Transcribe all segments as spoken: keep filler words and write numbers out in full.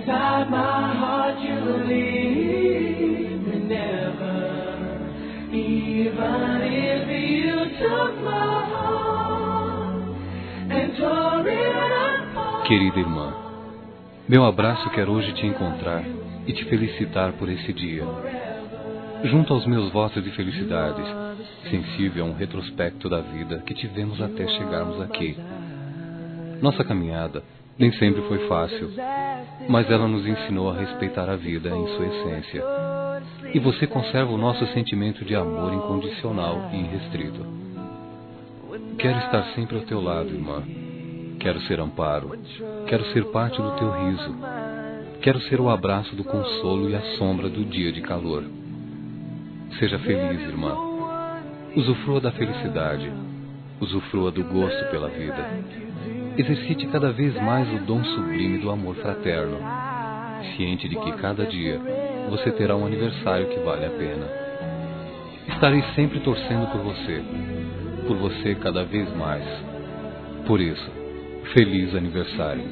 Inside my heart you leave me never, even if you took my heart and tore it apart. Querida irmã, meu abraço quer hoje te encontrar e te felicitar por esse dia. Junto aos meus votos de felicidades, sensível a um retrospecto da vida que tivemos até chegarmos aqui. Nossa caminhada nem sempre foi fácil, mas ela nos ensinou a respeitar a vida em sua essência. E você conserva o nosso sentimento de amor incondicional e irrestrito. Quero estar sempre ao teu lado, irmã. Quero ser amparo. Quero ser parte do teu riso. Quero ser o abraço do consolo e a sombra do dia de calor. Seja feliz, irmã. Usufrua da felicidade. Usufrua do gosto pela vida. Exercite cada vez mais o dom sublime do amor fraterno, ciente de que cada dia você terá um aniversário que vale a pena. Estarei sempre torcendo por você, por você cada vez mais. Por isso, feliz aniversário.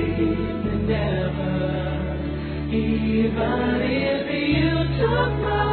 Even if you took my